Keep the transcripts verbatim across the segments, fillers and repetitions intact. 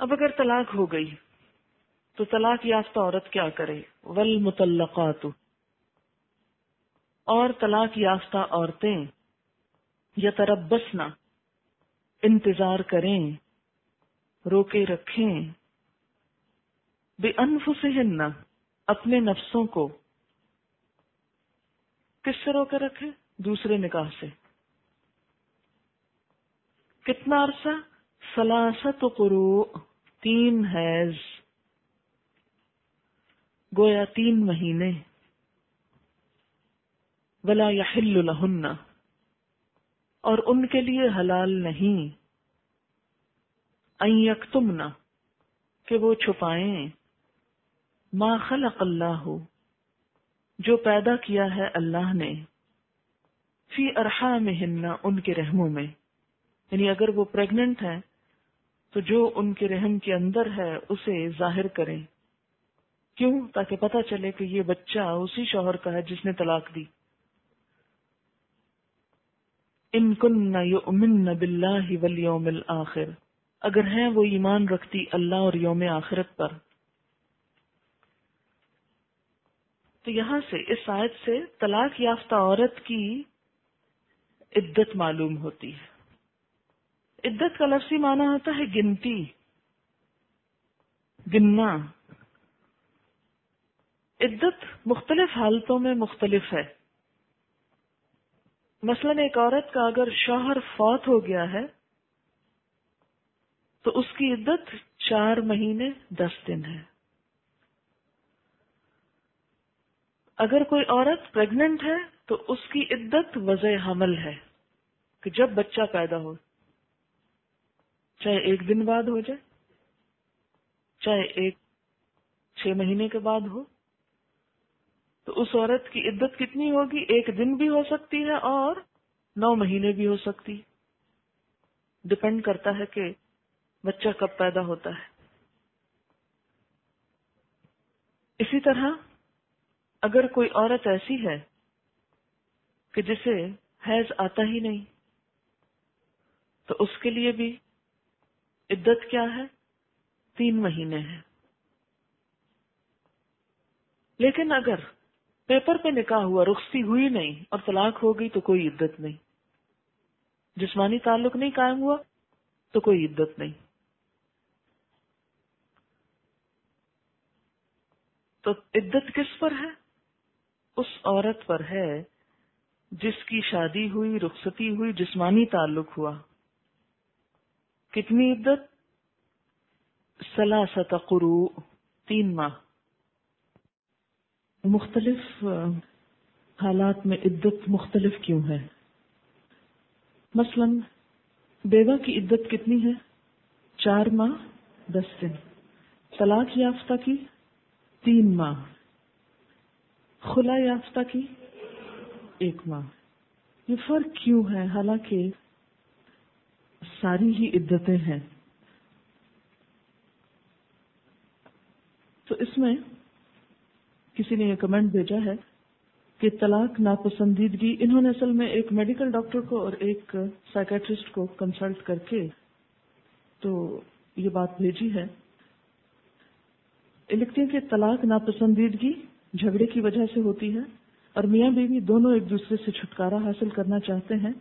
اب اگر طلاق ہو گئی تو طلاق یافتہ عورت کیا کرے؟ والمطلقات، اور طلاق یافتہ عورتیں یتربصن، انتظار کریں، روکے رکھیں، بانفسہن، اپنے نفسوں کو، کس سے روکے رکھے؟ دوسرے نکاح سے. کتنا عرصہ؟ ثلاثت قروء، تین حیض، گویا تین مہینے. ولا یحل لہن، اور ان کے لیے حلال نہیں، ان یکتمن، کہ وہ چھپائیں، ما خلق اللہ، جو پیدا کیا ہے اللہ نے، فی ارحامہن، ان کے رحموں میں. یعنی اگر وہ پریگننٹ ہیں تو جو ان کے رحم کے اندر ہے اسے ظاہر کریں. کیوں؟ تاکہ پتہ چلے کہ یہ بچہ اسی شوہر کا ہے جس نے طلاق دی. ان کن یؤمن باللہ والیوم الآخر، اگر ہیں وہ ایمان رکھتی اللہ اور یوم آخرت پر. تو یہاں سے اس آیت سے طلاق یافتہ عورت کی عدت معلوم ہوتی ہے. عدت کا لفظی معنی ہوتا ہے گنتی، گننا. عدت مختلف حالتوں میں مختلف ہے. مثلاً ایک عورت کا اگر شوہر فوت ہو گیا ہے تو اس کی عدت چار مہینے دس دن ہے. اگر کوئی عورت پریگننٹ ہے تو اس کی عدت وضع حمل ہے، کہ جب بچہ پیدا ہو، چاہے ایک دن بعد ہو جائے، چاہے ایک چھ مہینے کے بعد ہو، تو اس عورت کی عدت کتنی ہوگی؟ ایک دن بھی ہو سکتی ہے اور نو مہینے بھی ہو سکتی. ڈپینڈ کرتا ہے کہ بچہ کب پیدا ہوتا ہے. اسی طرح اگر کوئی عورت ایسی ہے کہ جسے حیض آتا ہی نہیں تو اس کے لیے بھی عدت کیا ہے؟ تین مہینے ہے. لیکن اگر پیپر پہ نکاح ہوا، رخصتی ہوئی نہیں اور طلاق ہو گئی تو کوئی عدت نہیں. جسمانی تعلق نہیں قائم ہوا تو کوئی عدت نہیں. تو عدت کس پر ہے؟ اس عورت پر ہے جس کی شادی ہوئی، رخصتی ہوئی، جسمانی تعلق ہوا. کتنی عدت؟ ثلاثت قروء، تین ماہ. مختلف حالات میں عدت مختلف کیوں ہے؟ مثلا بیوہ کی عدت کتنی ہے؟ چار ماہ دس دن. طلاق یافتہ کی تین ماہ. خلا یافتہ کی ایک ماہ. یہ فرق کیوں ہے حالانکہ ساری ہی عدتیں ہیں؟ تو اس میں کسی نے یہ کمنٹ بھیجا ہے کہ طلاق ناپسندیدگی، انہوں نے اصل میں ایک میڈیکل ڈاکٹر کو اور ایک سائیکیٹرسٹ کو کنسلٹ کر کے تو یہ بات بھیجی ہے. لکھتے ہیں کہ طلاق ناپسندیدگی جھگڑے کی وجہ سے ہوتی ہے اور میاں بیوی دونوں ایک دوسرے سے چھٹکارا حاصل کرنا چاہتے ہیں.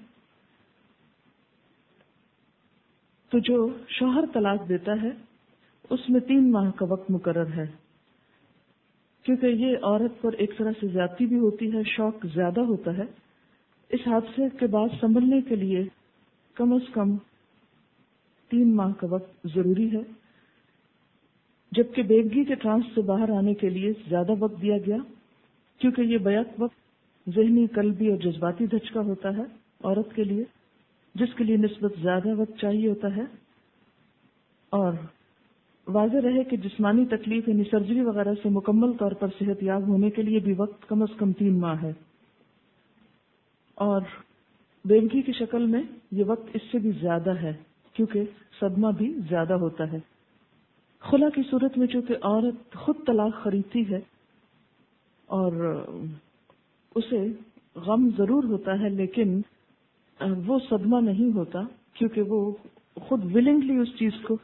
تو جو شوہر طلاق دیتا ہے اس میں تین ماہ کا وقت مقرر ہے، کیونکہ یہ عورت پر ایک طرح سے زیادتی بھی ہوتی ہے، شوق زیادہ ہوتا ہے. اس حادثے کے بعد سنبھلنے کے لیے کم از کم تین ماہ کا وقت ضروری ہے، جبکہ بیگی کے ٹرانس سے باہر آنے کے لیے زیادہ وقت دیا گیا، کیونکہ یہ بیک وقت ذہنی، قلبی اور جذباتی دھچکا ہوتا ہے عورت کے لیے، جس کے لیے نسبت زیادہ وقت چاہیے ہوتا ہے. اور واضح رہے کہ جسمانی تکلیف یعنی سرجری وغیرہ سے مکمل طور پر صحت یاب ہونے کے لیے بھی وقت کم از کم تین ماہ ہے، اور بیوگی کی شکل میں یہ وقت اس سے بھی زیادہ ہے کیونکہ صدمہ بھی زیادہ ہوتا ہے. خلا کی صورت میں چونکہ عورت خود طلاق خریدتی ہے اور اسے غم ضرور ہوتا ہے لیکن وہ صدمہ نہیں ہوتا، کیونکہ وہ خود ولنگلی اس چیز کو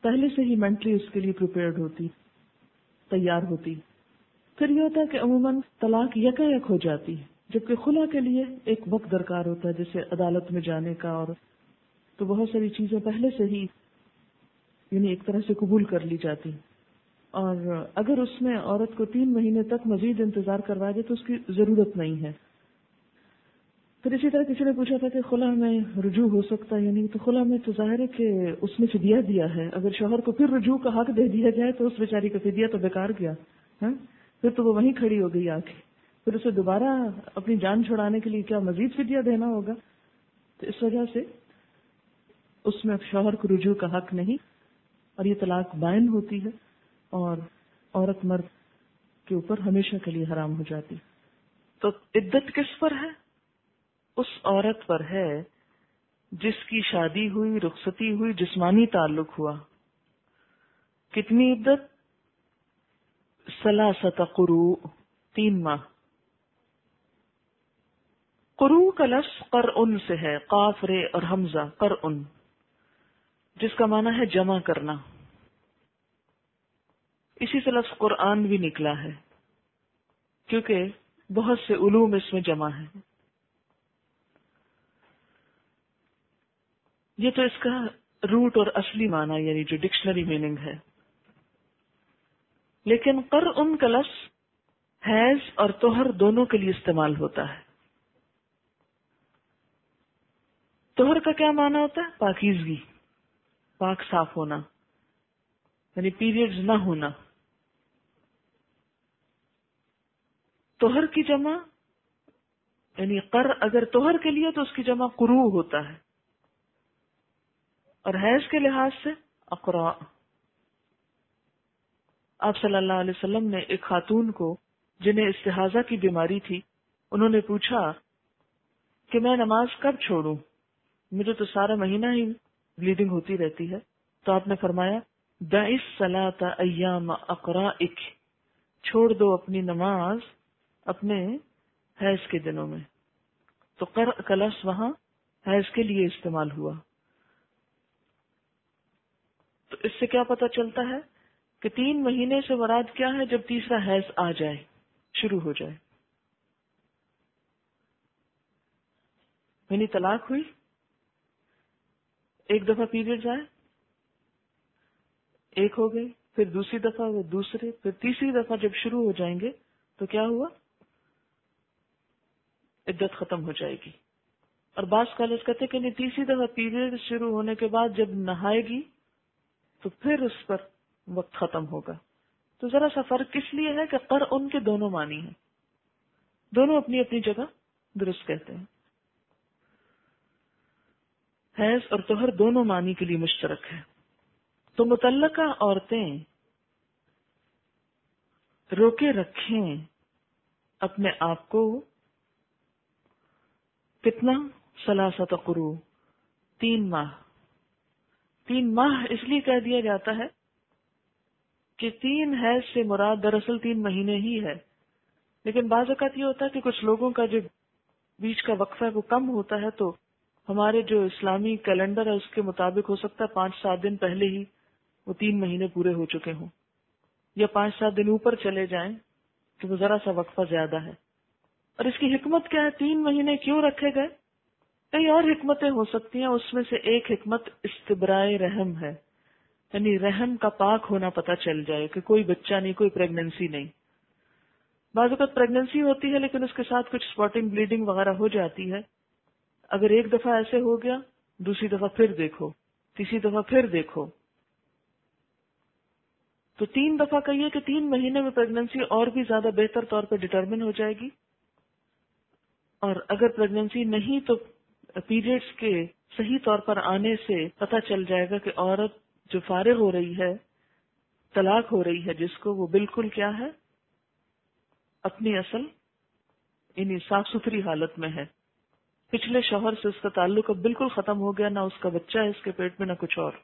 پہلے سے ہی مینٹلی اس کے لیے پریپیئرڈ ہوتی، تیار ہوتی. پھر یہ ہوتا ہے کہ عموماً طلاق یکا یک ہو جاتی ہے، جبکہ خلا کے لیے ایک وقت درکار ہوتا ہے، جیسے عدالت میں جانے کا، اور تو بہت ساری چیزیں پہلے سے ہی یعنی ایک طرح سے قبول کر لی جاتی. اور اگر اس میں عورت کو تین مہینے تک مزید انتظار کروایا جائے تو اس کی ضرورت نہیں ہے. پھر اسی طرح کسی نے پوچھا تھا کہ خلا میں رجوع ہو سکتا ہے یا نہیں، تو خلا میں تو ظاہر ہے کہ اس نے فدیہ دیا ہے. اگر شوہر کو پھر رجوع کا حق دے دیا جائے تو اس بیچاری کا فدیہ تو بیکار گیا. ہاں پھر تو وہ وہیں کھڑی ہو گئی آ کے، پھر اسے دوبارہ اپنی جان چھڑانے کے لیے کیا مزید فدیہ دینا ہوگا. تو اس وجہ سے اس میں شوہر کو رجوع کا حق نہیں، اور یہ طلاق بائن ہوتی ہے اور عورت مرد کے اوپر ہمیشہ کے لیے حرام ہو جاتی. تو عدت کس پر ہے؟ اس عورت پر ہے جس کی شادی ہوئی، رخصتی ہوئی، جسمانی تعلق ہوا. کتنی عدت؟ ثلاثۃ قروء، تین ماہ. قروء کا لفظ قرء سے ہے، قاف رے اور حمزہ، قرء، جس کا معنی ہے جمع کرنا. اسی سے لفظ قرآن بھی نکلا ہے، کیونکہ بہت سے علوم اس میں جمع ہیں. یہ تو اس کا روٹ اور اصلی معنی یعنی جو ڈکشنری میننگ ہے. لیکن قرء کا لفظ حیض اور طہر دونوں کے لیے استعمال ہوتا ہے. طہر کا کیا معنی ہوتا ہے؟ پاکیزگی، پاک صاف ہونا، یعنی پیریڈز نہ ہونا. طہر کی جمع یعنی قر اگر طہر کے لیے تو اس کی جمع قروء ہوتا ہے، اور حیض کے لحاظ سے اقراء. آپ صلی اللہ علیہ وسلم نے ایک خاتون کو جنہیں استحاضہ کی بیماری تھی، انہوں نے پوچھا کہ میں نماز کب چھوڑوں، مجھے تو سارا مہینہ ہی بلیڈنگ ہوتی رہتی ہے. تو آپ نے فرمایا دعی الصلاۃ ایام اقرائک، چھوڑ دو اپنی نماز اپنے حیض کے دنوں میں. تو قرء کا لفظ وہاں حیض کے لیے استعمال ہوا. تو اس سے کیا پتہ چلتا ہے کہ تین مہینے سے مراد کیا ہے؟ جب تیسرا حیض آ جائے، شروع ہو جائے. یعنی طلاق ہوئی، ایک دفعہ پیریڈز آئے، ایک ہو گئی، پھر دوسری دفعہ وہ دوسرے، پھر تیسری دفعہ جب شروع ہو جائیں گے تو کیا ہوا؟ عدت ختم ہو جائے گی. اور بعض اسکالرز کہتے کہ نہیں، تیسری دفعہ پیریڈ شروع ہونے کے بعد جب نہائے گی تو پھر اس پر وقت ختم ہوگا. تو ذرا سا فرق اس لیے ہے کہ قرء ان کے دونوں معنی ہیں، دونوں اپنی اپنی جگہ درست کہتے ہیں. حیض اور طہر دونوں معنی کے لیے مشترک ہے. تو متعلقہ عورتیں روکے رکھیں اپنے آپ کو کتنا؟ ثلاثۃ قروء، تین ماہ. تین ماہ اس لیے کہہ دیا جاتا ہے کہ تین حیض سے مراد دراصل تین مہینے ہی ہے. لیکن بعض اوقات یہ ہوتا ہے کہ کچھ لوگوں کا جو بیچ کا وقفہ ہے وہ کم ہوتا ہے، تو ہمارے جو اسلامی کیلنڈر ہے اس کے مطابق ہو سکتا ہے پانچ سات دن پہلے ہی وہ تین مہینے پورے ہو چکے ہوں، یا پانچ سات دن اوپر چلے جائیں کہ وہ ذرا سا وقفہ زیادہ ہے. اور اس کی حکمت کیا ہے؟ تین مہینے کیوں رکھے گئے؟ کئی اور حکمتیں ہو سکتی ہیں. اس میں سے ایک حکمت استبراء رحم ہے، یعنی رحم کا پاک ہونا پتہ چل جائے کہ کوئی بچہ نہیں، کوئی پریگننسی نہیں. بعض اوقات پریگننسی ہوتی ہے لیکن اس کے ساتھ کچھ اسپاٹنگ بلیڈنگ وغیرہ ہو جاتی ہے. اگر ایک دفعہ ایسے ہو گیا، دوسری دفعہ پھر دیکھو، تیسری دفعہ پھر دیکھو، تو تین دفعہ کہیے کہ تین مہینے میں پریگننسی اور بھی زیادہ بہتر طور پہ ڈٹرمن ہو جائے گی. اور اگر پریگننسی نہیں تو پیریڈز کے صحیح طور پر آنے سے پتہ چل جائے گا کہ عورت جو فارغ ہو رہی ہے، طلاق ہو رہی ہے جس کو، وہ بالکل کیا ہے؟ اپنی اصل یعنی صاف ستھری حالت میں ہے. پچھلے شوہر سے اس کا تعلق اب بالکل ختم ہو گیا، نہ اس کا بچہ ہے اس کے پیٹ میں، نہ کچھ اور.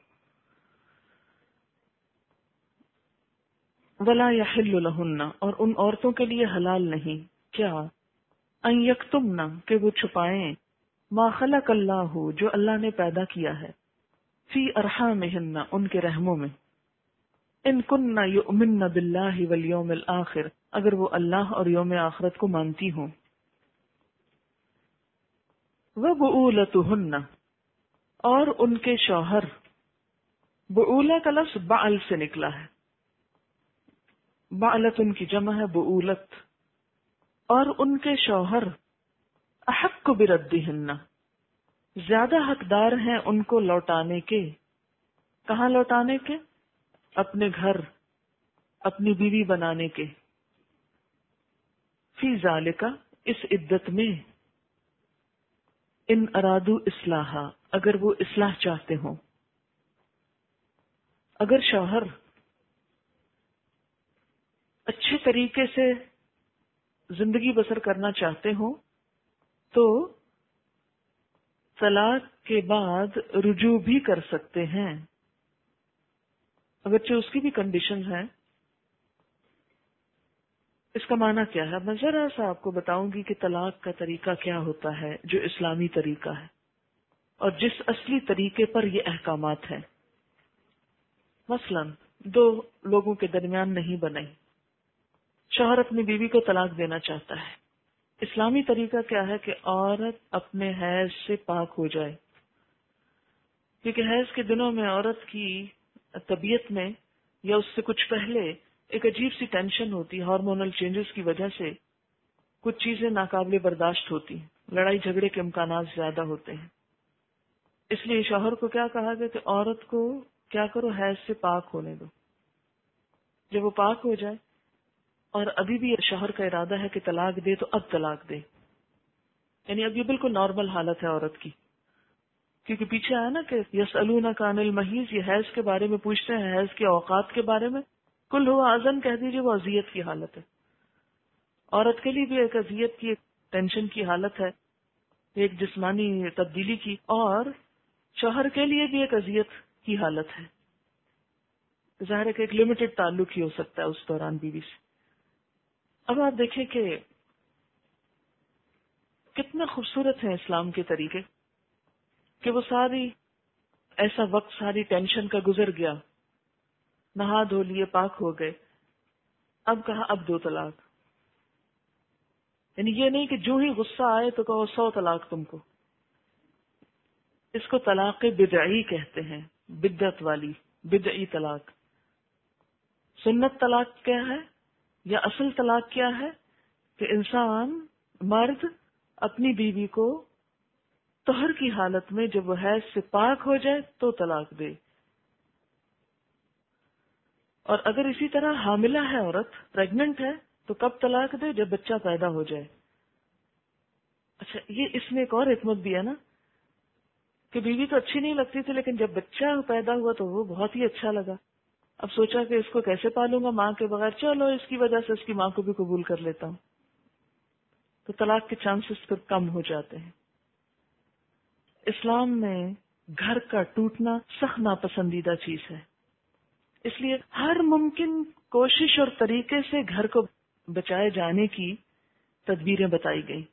ولا یحل لہن، اور ان عورتوں کے لیے حلال نہیں کیا؟ ان یکتمن، کہ وہ چھپائیں، ما خلق اللہ، جو اللہ نے پیدا کیا ہے، فی ارحامہن، ان کے رحموں میں، ان کنن یؤمن باللہ والیوم الآخر، اگر وہ اللہ اور یوم آخرت کو مانتی ہوں، وبعولتہن، اور ان کے شوہر، بعولہ کا لفظ بعل سے نکلا ہے، بعلت ان کی جمع ہے بعولت، اور ان کے شوہر احق بردہن، زیادہ حقدار ہیں ان کو لوٹانے کے، کہاں لوٹانے کے؟ اپنے گھر، اپنی بیوی بنانے کے، فی ذالک، اس عدت میں، ان ارادو اصلاحا، اگر وہ اصلاح چاہتے ہوں، اگر شوہر اچھے طریقے سے زندگی بسر کرنا چاہتے ہوں تو طلاق کے بعد رجوع بھی کر سکتے ہیں، اگرچہ اس کی بھی کنڈیشنز ہیں۔ اس کا معنی کیا ہے؟ میں ذرا سا آپ کو بتاؤں گی کہ طلاق کا طریقہ کیا ہوتا ہے جو اسلامی طریقہ ہے اور جس اصلی طریقے پر یہ احکامات ہیں۔ مثلا دو لوگوں کے درمیان نہیں بنے، شوہر اپنی بیوی کو طلاق دینا چاہتا ہے، اسلامی طریقہ کیا ہے کہ عورت اپنے حیض سے پاک ہو جائے، کیونکہ حیض کے دنوں میں عورت کی طبیعت میں یا اس سے کچھ پہلے ایک عجیب سی ٹینشن ہوتی ہے، ہارمونل چینجز کی وجہ سے کچھ چیزیں ناقابل برداشت ہوتی ہیں، لڑائی جھگڑے کے امکانات زیادہ ہوتے ہیں۔ اس لیے شوہر کو کیا کہا گیا کہ عورت کو کیا کرو، حیض سے پاک ہونے دو، جب وہ پاک ہو جائے اور ابھی بھی شوہر کا ارادہ ہے کہ طلاق دے تو اب طلاق دے، یعنی اب یہ بالکل نارمل حالت ہے عورت کی، کیونکہ پیچھے آیا نا کہ یسألونک عن المحیض، یہ حیض کے بارے میں پوچھتے ہیں، حیض کے اوقات کے بارے میں، کل ہوا اذن، کہہ دیجیے وہ اذیت کی حالت ہے۔ عورت کے لیے بھی ایک اذیت کی، ایک ٹینشن کی حالت ہے، ایک جسمانی تبدیلی کی، اور شوہر کے لیے بھی ایک اذیت کی حالت ہے۔ ظاہر ہے کہ ایک لمیٹڈ تعلق ہی ہو سکتا ہے اس دوران بیوی سے۔ اب آپ دیکھیں کہ کتنے خوبصورت ہیں اسلام کے طریقے، کہ وہ ساری ایسا وقت ساری ٹینشن کا گزر گیا، نہا دھو لیے، پاک ہو گئے، اب کہا اب دو طلاق، یعنی یہ نہیں کہ جو ہی غصہ آئے تو کہو سو طلاق تم کو۔ اس کو طلاق بدعی کہتے ہیں، بدعت والی، بدعی طلاق۔ سنت طلاق کیا ہے یا اصل طلاق کیا ہے؟ کہ انسان مرد اپنی بیوی کو طہر کی حالت میں جب وہ حیض سے پاک ہو جائے تو طلاق دے، اور اگر اسی طرح حاملہ ہے عورت، پریگننٹ ہے، تو کب طلاق دے؟ جب بچہ پیدا ہو جائے۔ اچھا، یہ اس میں ایک اور حکمت بھی ہے نا کہ بیوی تو اچھی نہیں لگتی تھی لیکن جب بچہ پیدا ہوا تو وہ بہت ہی اچھا لگا، اب سوچا کہ اس کو کیسے پالوں گا ماں کے بغیر، چلو اس کی وجہ سے اس کی ماں کو بھی قبول کر لیتا ہوں، تو طلاق کے چانسز پھر کم ہو جاتے ہیں۔ اسلام میں گھر کا ٹوٹنا سخت ناپسندیدہ چیز ہے، اس لیے ہر ممکن کوشش اور طریقے سے گھر کو بچائے جانے کی تدبیریں بتائی گئی۔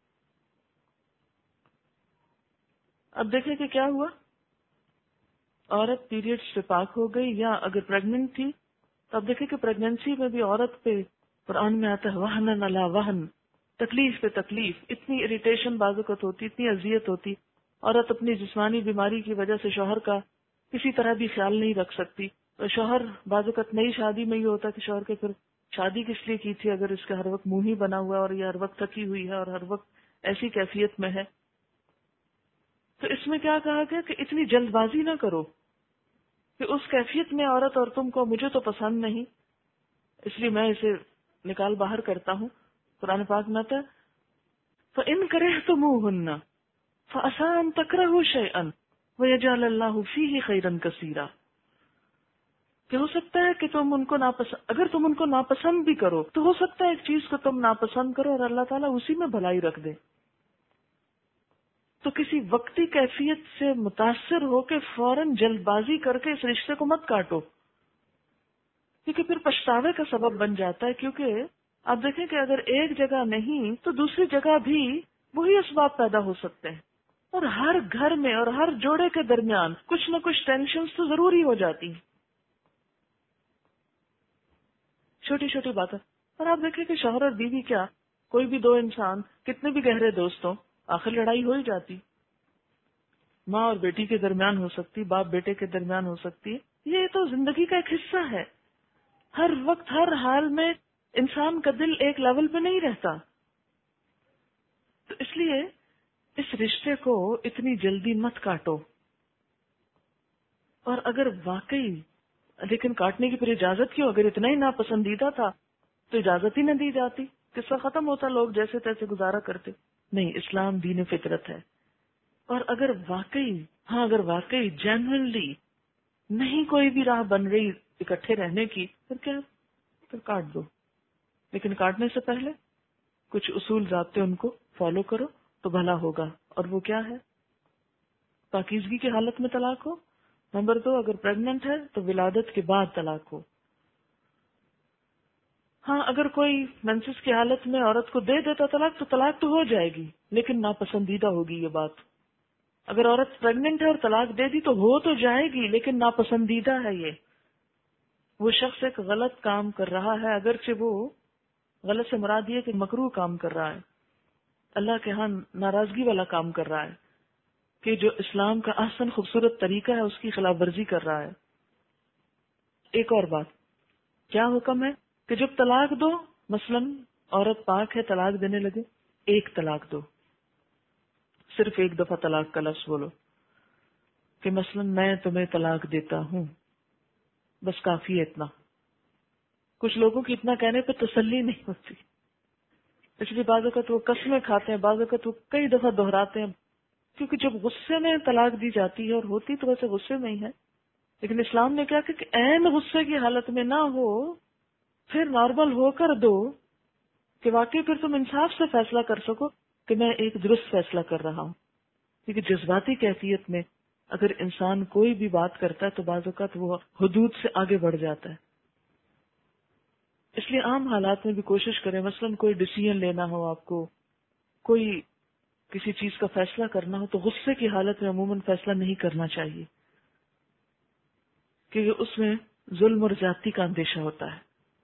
اب دیکھیں کہ کیا ہوا، عورت پیریڈ سے پاک ہو گئی، یا اگر پریگننٹ تھی تو اب دیکھیں کہ پریگننسی میں بھی عورت پہ قرآن میں آتا ہے وہن علی وہن، تکلیف پہ تکلیف، اتنی اریٹیشن بعض اوقات ہوتی، اتنی اذیت ہوتی، عورت اپنی جسمانی بیماری کی وجہ سے شوہر کا کسی طرح بھی خیال نہیں رکھ سکتی، تو شوہر بعض اوقات نئی شادی میں یہ ہوتا کہ شوہر کے پھر شادی کس لیے کی تھی اگر اس کا ہر وقت منہ ہی بنا ہوا ہے اور یہ ہر وقت تھکی ہوئی ہے اور ہر وقت ایسی کیفیت میں ہے۔ تو اس میں کیا کہا گیا کہ اتنی جلد بازی نہ کرو کہ اس کیفیت میں عورت اور تم کو، مجھے تو پسند نہیں اس لیے میں اسے نکال باہر کرتا ہوں۔ قرآن پاک میں آتا ہے فَإِن كَرِهْتُمُوهُنَّ فَعَسَىٰ أَن تَكْرَهُوا شَيْئًا وَيَجْعَلَ اللَّهُ فِيهِ خَيْرًا كَثِيرًا، کہ ہو سکتا ہے کہ تم ان کو ناپسند، اگر تم ان کو ناپسند بھی کرو تو ہو سکتا ہے ایک چیز کو تم ناپسند کرو اور اللہ تعالیٰ اسی میں بھلائی رکھ دے۔ تو کسی وقتی کیفیت سے متاثر ہو کے فوراً جلد بازی کر کے اس رشتے کو مت کاٹو، کیونکہ پھر پچھتاوے کا سبب بن جاتا ہے۔ کیونکہ آپ دیکھیں کہ اگر ایک جگہ نہیں تو دوسری جگہ بھی وہی اسباب پیدا ہو سکتے ہیں۔ اور ہر گھر میں اور ہر جوڑے کے درمیان کچھ نہ کچھ ٹینشنز تو ضروری ہو جاتی ہیں، چھوٹی چھوٹی باتیں. اور آپ دیکھیں کہ شوہر اور بیوی کیا، کوئی بھی دو انسان کتنے بھی گہرے دوست ہوں، آخر لڑائی ہو ہی جاتی. ماں اور بیٹی کے درمیان ہو سکتی، باپ بیٹے کے درمیان ہو سکتی. یہ تو زندگی کا ایک حصہ ہے. ہر وقت ہر حال میں انسان کا دل ایک لیول پہ نہیں رہتا. تو اس لیے اس رشتے کو اتنی جلدی مت کاٹو. اور اگر واقعی لیکن کاٹنے کی پھر اجازت کیوں؟ اگر اتنا ہی ناپسندیدہ تھا تو اجازت ہی نہ دی جاتی، قصہ ختم ہوتا، لوگ جیسے تیسے گزارا کرتے. نہیں، اسلام دین فطرت ہے. اور اگر واقعی ہاں اگر واقعی جینوئنلی نہیں کوئی بھی راہ بن رہی اکٹھے رہنے کی، پھر کیا، پھر کاٹ دو. لیکن کاٹنے سے پہلے کچھ اصول ضابطے ان کو فالو کرو تو بھلا ہوگا. اور وہ کیا ہے؟ پاکیزگی کی حالت میں طلاق ہو. نمبر دو، اگر پریگننٹ ہے تو ولادت کے بعد طلاق ہو. ہاں اگر کوئی منسس کی حالت میں عورت کو دے دیتا طلاق تو طلاق تو ہو جائے گی، لیکن ناپسندیدہ ہوگی یہ بات. اگر عورت پریگننٹ ہے اور طلاق دے دی تو ہو تو جائے گی لیکن ناپسندیدہ ہے. یہ وہ شخص ایک غلط کام کر رہا ہے، اگرچہ وہ غلط سے مراد یہ کہ مکروہ کام کر رہا ہے، اللہ کے ہاں ناراضگی والا کام کر رہا ہے، کہ جو اسلام کا احسن خوبصورت طریقہ ہے اس کی خلاف ورزی کر رہا ہے. ایک اور بات، کیا حکم ہے کہ جب طلاق دو، مثلا عورت پاک ہے طلاق دینے لگے، ایک طلاق دو، صرف ایک دفعہ طلاق کا لفظ بولو کہ مثلا میں تمہیں طلاق دیتا ہوں، بس کافی ہے اتنا. کچھ لوگوں کی اتنا کہنے پہ تسلی نہیں ہوتی، اس لیے بعض اوقات وہ قسمیں کھاتے ہیں، بعض اوقات وہ کئی دفعہ دہراتے ہیں، کیونکہ جب غصے میں طلاق دی جاتی ہے، اور ہوتی تو ویسے غصے میں ہی ہے، لیکن اسلام نے کیا کہ عین غصے کی حالت میں نہ ہو، پھر نارمل ہو کر دو کہ واقعی پھر تم انصاف سے فیصلہ کر سکو کہ میں ایک درست فیصلہ کر رہا ہوں. کیونکہ جذباتی کیفیت میں اگر انسان کوئی بھی بات کرتا ہے تو بعض اوقات وہ حدود سے آگے بڑھ جاتا ہے. اس لیے عام حالات میں بھی کوشش کریں، مثلا کوئی ڈیسیژن لینا ہو، آپ کو کوئی کسی چیز کا فیصلہ کرنا ہو، تو غصے کی حالت میں عموماً فیصلہ نہیں کرنا چاہیے، کیونکہ اس میں ظلم اور زیادتی کا اندیشہ ہوتا ہے.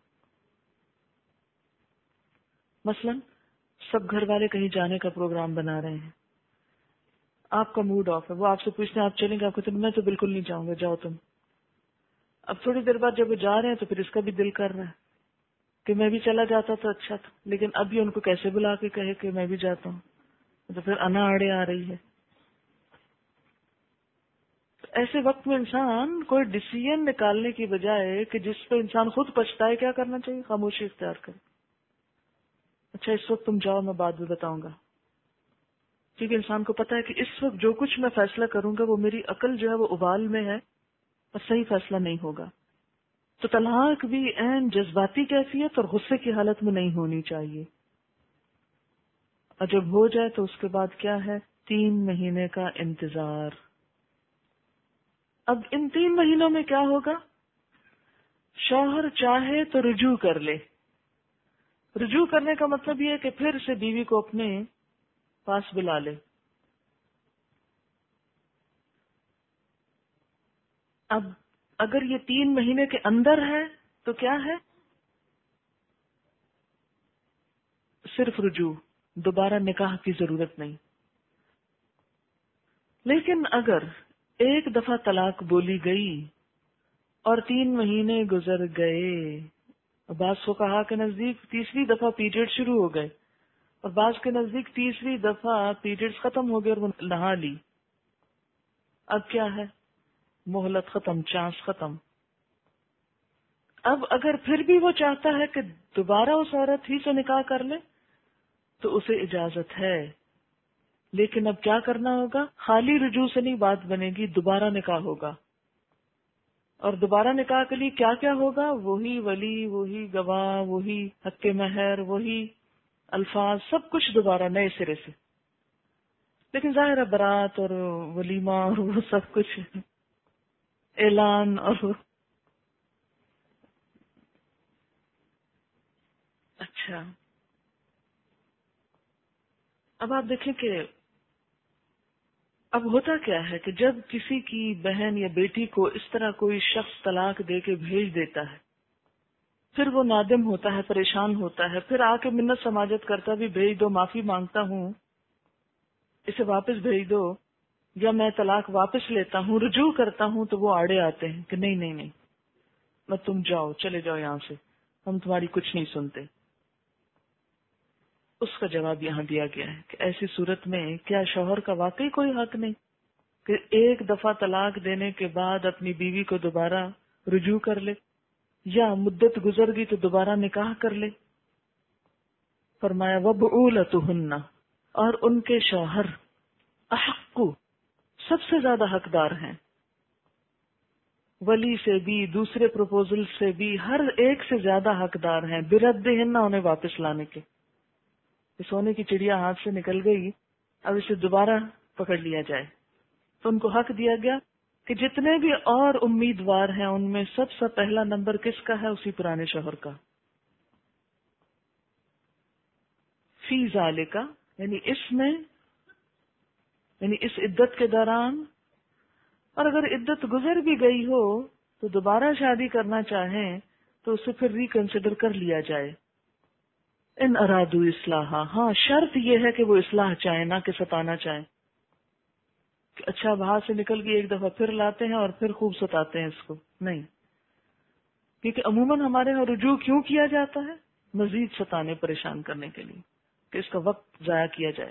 مثلا سب گھر والے کہیں جانے کا پروگرام بنا رہے ہیں، آپ کا موڈ آف ہے، وہ آپ سے پوچھتے ہیں آپ چلیں گے، آپ کہتے ہیں میں تو بالکل نہیں جاؤں گا، جاؤ تم. اب تھوڑی دیر بعد جب وہ جا رہے ہیں تو پھر اس کا بھی دل کر رہا ہے کہ میں بھی چلا جاتا تو اچھا تھا، لیکن اب بھی ان کو کیسے بلا کے کہے کہ میں بھی جاتا ہوں، تو پھر انا آڑے آ رہی ہے. ایسے وقت میں انسان کوئی ڈیسیژن نکالنے کی بجائے کہ جس پہ انسان خود پچھتائے، کیا کرنا چاہیے؟ خاموشی اختیار کرے. اچھا اس وقت تم جاؤ، میں بعد میں بتاؤں گا. کیونکہ انسان کو پتا ہے کہ اس وقت جو کچھ میں فیصلہ کروں گا وہ میری عقل جو ہے وہ ابال میں ہے اور صحیح فیصلہ نہیں ہوگا. تو طلاق بھی عین جذباتی کیفیت اور غصے کی حالت میں نہیں ہونی چاہیے. اور جب ہو جائے تو اس کے بعد کیا ہے؟ تین مہینے کا انتظار. اب ان تین مہینوں میں کیا ہوگا؟ شوہر چاہے تو رجوع کر لے. رجوع کرنے کا مطلب یہ ہے کہ پھر سے بیوی کو اپنے پاس بلا لے. اب اگر یہ تین مہینے کے اندر ہے تو کیا ہے؟ صرف رجوع، دوبارہ نکاح کی ضرورت نہیں. لیکن اگر ایک دفعہ طلاق بولی گئی اور تین مہینے گزر گئے، بعض فقہا کے نزدیک تیسری دفعہ پیریڈ شروع ہو گئے اور بعض کے نزدیک تیسری دفعہ پیریڈ ختم ہو گئے اور وہ نہا لی، اب کیا ہے؟ مہلت ختم، چانس ختم. اب اگر پھر بھی وہ چاہتا ہے کہ دوبارہ اس عورت ہی سے نکاح کر لے تو اسے اجازت ہے، لیکن اب کیا کرنا ہوگا؟ خالی رجوع سے نہیں بات بنے گی، دوبارہ نکاح ہوگا. اور دوبارہ نکاح کے لیے کیا کیا ہوگا؟ وہی ولی، وہی گواہ، وہی حق مہر، وہی الفاظ، سب کچھ دوبارہ نئے سرے سے. لیکن ظاہر ہے برات اور ولیمہ اور وہ سب کچھ اعلان اور اچھا. اب آپ دیکھیں کہ اب ہوتا کیا ہے کہ جب کسی کی بہن یا بیٹی کو اس طرح کوئی شخص طلاق دے کے بھیج دیتا ہے، پھر وہ نادم ہوتا ہے، پریشان ہوتا ہے، پھر آ کے منت سماجت کرتا بھی بھیج دو، معافی مانگتا ہوں، اسے واپس بھیج دو، یا میں طلاق واپس لیتا ہوں، رجوع کرتا ہوں، تو وہ آڑے آتے ہیں کہ نہیں نہیں نہیں، میں تم جاؤ، چلے جاؤ یہاں سے، ہم تمہاری کچھ نہیں سنتے۔ اس کا جواب یہاں دیا گیا ہے کہ ایسی صورت میں کیا شوہر کا واقعی کوئی حق نہیں کہ ایک دفعہ طلاق دینے کے بعد اپنی بیوی کو دوبارہ رجوع کر لے، یا مدت گزر گئی تو دوبارہ نکاح کر لے؟ فرمایا وَبُعُولَتُهُنَّ، اور ان کے شوہر احق، سب سے زیادہ حقدار ہیں، ولی سے بھی، دوسرے پروپوزل سے بھی، ہر ایک سے زیادہ حقدار ہیں، بِرَدِّهِنَّ، انہیں واپس لانے کے۔ سونے کی چڑیا ہاتھ سے نکل گئی، اب اسے دوبارہ پکڑ لیا جائے، تو ان کو حق دیا گیا کہ جتنے بھی اور امیدوار ہیں ان میں سب سے پہلا نمبر کس کا ہے؟ اسی پرانے شوہر کا۔ فی ذالک، یعنی اس میں، یعنی اس عدت کے دوران، اور اگر عدت گزر بھی گئی ہو تو دوبارہ شادی کرنا چاہیں تو اسے پھر ریکنسیڈر کر لیا جائے۔ ان ارادو اصلاحا، ہاں شرط یہ ہے کہ وہ اصلاح چاہیں، نہ کہ ستانا چاہیں کہ اچھا وہاں سے نکل گئی ایک دفعہ پھر لاتے ہیں اور پھر خوب ستاتے ہیں اس کو، نہیں، کیونکہ عموماً ہمارے یہاں رجوع کیوں کیا جاتا ہے؟ مزید ستانے، پریشان کرنے کے لیے، کہ اس کا وقت ضائع کیا جائے۔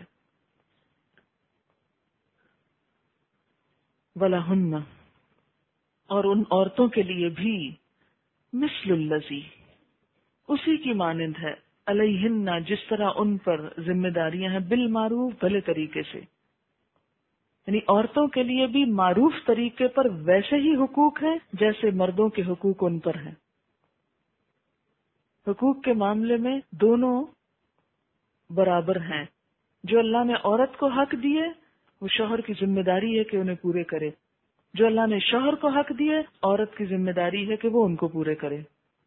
وَلَهُنَّ، اور ان عورتوں کے لیے بھی، مثل الذی، اسی کی مانند ہے، علیہن، جس طرح ان پر ذمہ داریاں ہیں، بالمعروف، بھلے طریقے سے، یعنی عورتوں کے لیے بھی معروف طریقے پر ویسے ہی حقوق ہیں جیسے مردوں کے حقوق ان پر ہیں۔ حقوق کے معاملے میں دونوں برابر ہیں۔ جو اللہ نے عورت کو حق دیے وہ شوہر کی ذمہ داری ہے کہ انہیں پورے کرے، جو اللہ نے شوہر کو حق دیے عورت کی ذمہ داری ہے کہ وہ ان کو پورے کرے۔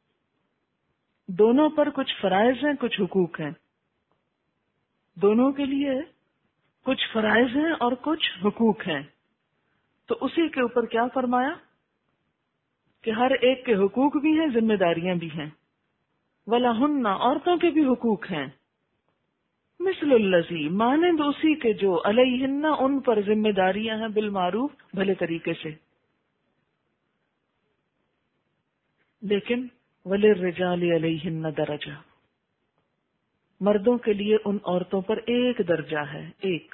دونوں پر کچھ فرائض ہیں، کچھ حقوق ہیں، دونوں کے لیے کچھ فرائض ہیں اور کچھ حقوق ہیں۔ تو اسی کے اوپر کیا فرمایا کہ ہر ایک کے حقوق بھی ہیں، ذمہ داریاں بھی ہیں۔ وَلَهُنَّ، عورتوں کے بھی حقوق ہیں، مثل الذی، مانند اسی کے جو، علیہن، ان پر ذمہ داریاں ہیں، بالمعروف، بھلے طریقے سے۔ لیکن وَلِلرِّجَالِ عَلَيْهِنَّ درجہ، مردوں کے لیے ان عورتوں پر ایک درجہ ہے، ایک۔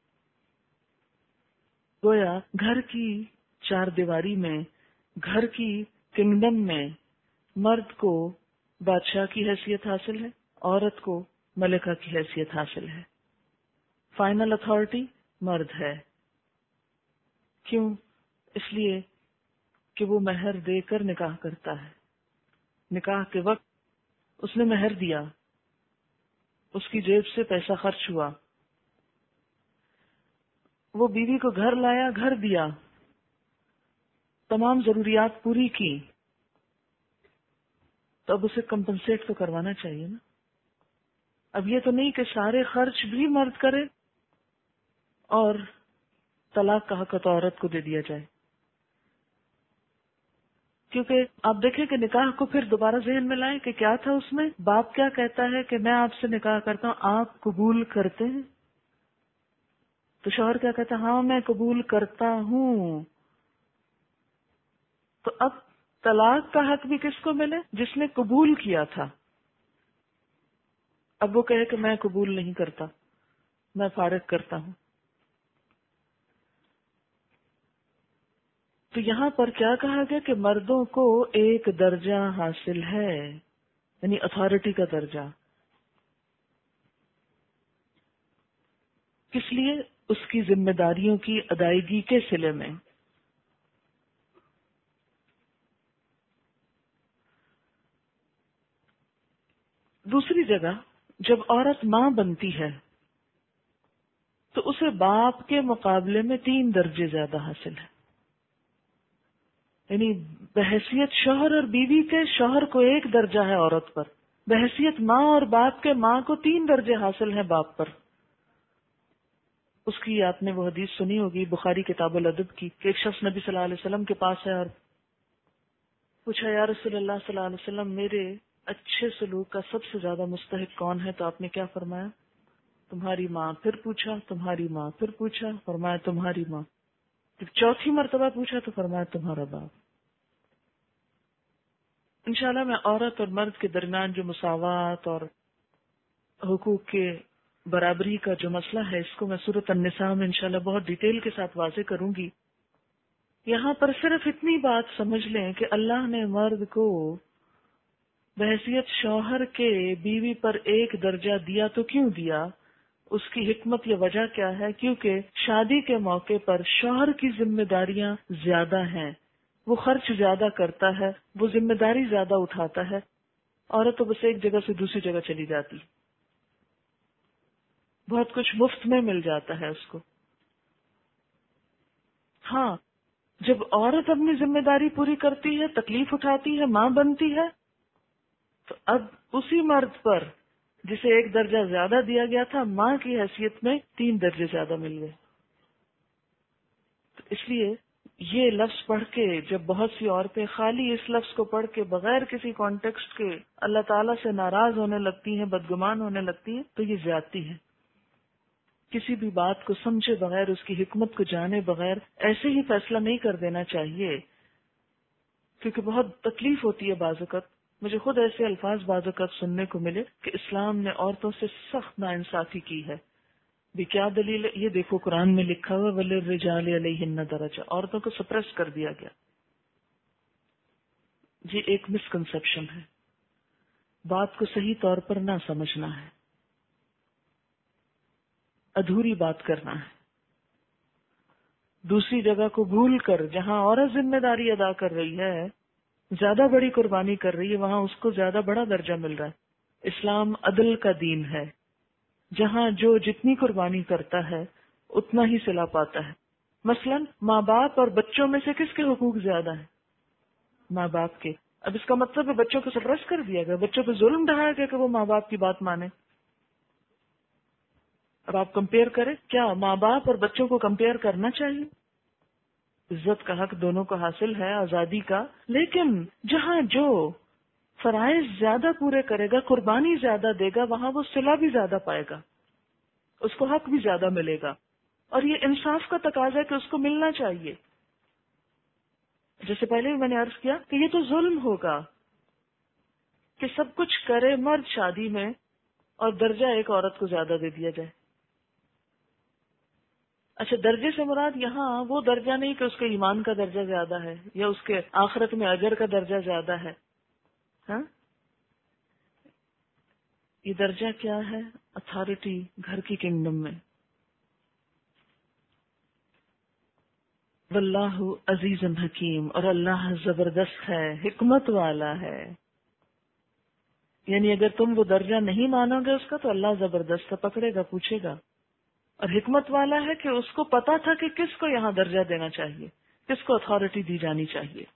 گویا گھر کی چار دیواری میں، گھر کی کنگڈم میں مرد کو بادشاہ کی حیثیت حاصل ہے، عورت کو ملکہ کی حیثیت حاصل ہے۔ فائنل اتھارٹی مرد ہے۔ کیوں؟ اس لیے کہ وہ مہر دے کر نکاح کرتا ہے، نکاح کے وقت اس نے مہر دیا، اس کی جیب سے پیسہ خرچ ہوا، وہ بیوی کو گھر لایا، گھر دیا، تمام ضروریات پوری کی، تو اب اسے کمپنسیٹ تو کروانا چاہیے نا۔ اب یہ تو نہیں کہ سارے خرچ بھی مرد کرے اور طلاق کا حق تو عورت کو دے دیا جائے۔ کیونکہ آپ دیکھیں کہ نکاح کو پھر دوبارہ ذہن میں لائیں کہ کیا تھا اس میں، باپ کیا کہتا ہے کہ میں آپ سے نکاح کرتا ہوں، آپ قبول کرتے ہیں؟ تو شوہر کیا کہتا ہے؟ ہاں میں قبول کرتا ہوں۔ تو اب طلاق کا حق بھی کس کو ملے؟ جس نے قبول کیا تھا۔ اب وہ کہے کہ میں قبول نہیں کرتا، میں فارغ کرتا ہوں۔ تو یہاں پر کیا کہا گیا کہ مردوں کو ایک درجہ حاصل ہے، یعنی اتھارٹی کا درجہ۔ کس لیے؟ اس کی ذمہ داریوں کی ادائیگی کے صلے میں۔ دوسری جگہ جب عورت ماں بنتی ہے تو اسے باپ کے مقابلے میں تین درجے زیادہ حاصل ہے، یعنی بحیثیت شوہر اور بیوی کے شوہر کو ایک درجہ ہے عورت پر، بحیثیت ماں اور باپ کے ماں کو تین درجے حاصل ہیں باپ پر۔ اس کی آپ نے وہ حدیث سنی ہوگی بخاری کتاب الادب کی کہ ایک شخص نبی صلی اللہ علیہ وسلم کے پاس ہے اور پوچھا یا رسول اللہ صلی اللہ علیہ وسلم میرے اچھے سلوک کا سب سے زیادہ مستحق کون ہے؟ تو آپ نے کیا فرمایا؟ تمہاری ماں. پھر پوچھا تمہاری ماں. پھر پوچھا فرمایا تمہاری ماں. پھر چوتھی مرتبہ پوچھا تو فرمایا تمہارا باپ. انشاءاللہ میں عورت اور مرد کے درمیان جو مساوات اور حقوق کے برابری کا جو مسئلہ ہے اس کو میں سورۃ النساء میں انشاءاللہ بہت ڈیٹیل کے ساتھ واضح کروں گی. یہاں پر صرف اتنی بات سمجھ لیں کہ اللہ نے مرد کو بحیثیت شوہر کے بیوی پر ایک درجہ دیا تو کیوں دیا؟ اس کی حکمت یا وجہ کیا ہے؟ کیونکہ شادی کے موقع پر شوہر کی ذمہ داریاں زیادہ ہیں، وہ خرچ زیادہ کرتا ہے، وہ ذمہ داری زیادہ اٹھاتا ہے. عورت تو بس ایک جگہ سے دوسری جگہ چلی جاتی، بہت کچھ مفت میں مل جاتا ہے اس کو. ہاں جب عورت اپنی ذمہ داری پوری کرتی ہے، تکلیف اٹھاتی ہے، ماں بنتی ہے، تو اب اسی مرد پر جسے ایک درجہ زیادہ دیا گیا تھا ماں کی حیثیت میں تین درجے زیادہ مل گئے. تو اس لیے یہ لفظ پڑھ کے جب بہت سی عورتیں خالی اس لفظ کو پڑھ کے بغیر کسی کانٹیکسٹ کے اللہ تعالیٰ سے ناراض ہونے لگتی ہیں، بدگمان ہونے لگتی ہیں، تو یہ زیادتی ہے. کسی بھی بات کو سمجھے بغیر، اس کی حکمت کو جانے بغیر ایسے ہی فیصلہ نہیں کر دینا چاہیے، کیونکہ بہت تکلیف ہوتی ہے. بعض اوقات مجھے خود ایسے الفاظ بعض اوقات سننے کو ملے کہ اسلام نے عورتوں سے سخت ناانصافی کی ہے. بھی کیا دلیل ہے؟ یہ دیکھو قرآن میں لکھا ہوا وَلِلرِّجَالِ عَلَيْهِنَّ دَرَجَةٌ، عورتوں کو سپریس کر دیا گیا. یہ ایک مسکنسپشن ہے، بات کو صحیح طور پر نہ سمجھنا ہے، ادھوری بات کرنا ہے. دوسری جگہ کو بھول کر جہاں عورت ذمہ داری ادا کر رہی ہے، زیادہ بڑی قربانی کر رہی ہے، وہاں اس کو زیادہ بڑا درجہ مل رہا ہے. اسلام عدل کا دین ہے، جہاں جو جتنی قربانی کرتا ہے اتنا ہی صلہ پاتا ہے. مثلا ماں باپ اور بچوں میں سے کس کے حقوق زیادہ ہیں؟ ماں باپ کے. اب اس کا مطلب ہے بچوں کو سپریس کر دیا گیا، بچوں پہ ظلم ڈھایا گیا کہ وہ ماں باپ کی بات مانے. اب آپ کمپیئر کریں، کیا ماں باپ اور بچوں کو کمپیئر کرنا چاہیے؟ عزت کا حق دونوں کو حاصل ہے، آزادی کا، لیکن جہاں جو فرائض زیادہ پورے کرے گا، قربانی زیادہ دے گا، وہاں وہ صلہ بھی زیادہ پائے گا، اس کو حق بھی زیادہ ملے گا. اور یہ انصاف کا تقاضا ہے کہ اس کو ملنا چاہیے. جیسے پہلے بھی میں نے عرض کیا کہ یہ تو ظلم ہوگا کہ سب کچھ کرے مرد شادی میں اور درجہ ایک عورت کو زیادہ دے دیا جائے. اچھا، درجے سے مراد یہاں وہ درجہ نہیں کہ اس کے ایمان کا درجہ زیادہ ہے یا اس کے آخرت میں اجر کا درجہ زیادہ ہے. ہاں، یہ درجہ کیا ہے؟ اتھارٹی گھر کی کنگڈم میں. واللہ عزیز حکیم، اور اللہ زبردست ہے، حکمت والا ہے. یعنی اگر تم وہ درجہ نہیں مانو گے اس کا تو اللہ زبردست ہے، پکڑے گا، پوچھے گا. اور حکمت والا ہے کہ اس کو پتا تھا کہ کس کو یہاں درجہ دینا چاہیے، کس کو اتھارٹی دی جانی چاہیے.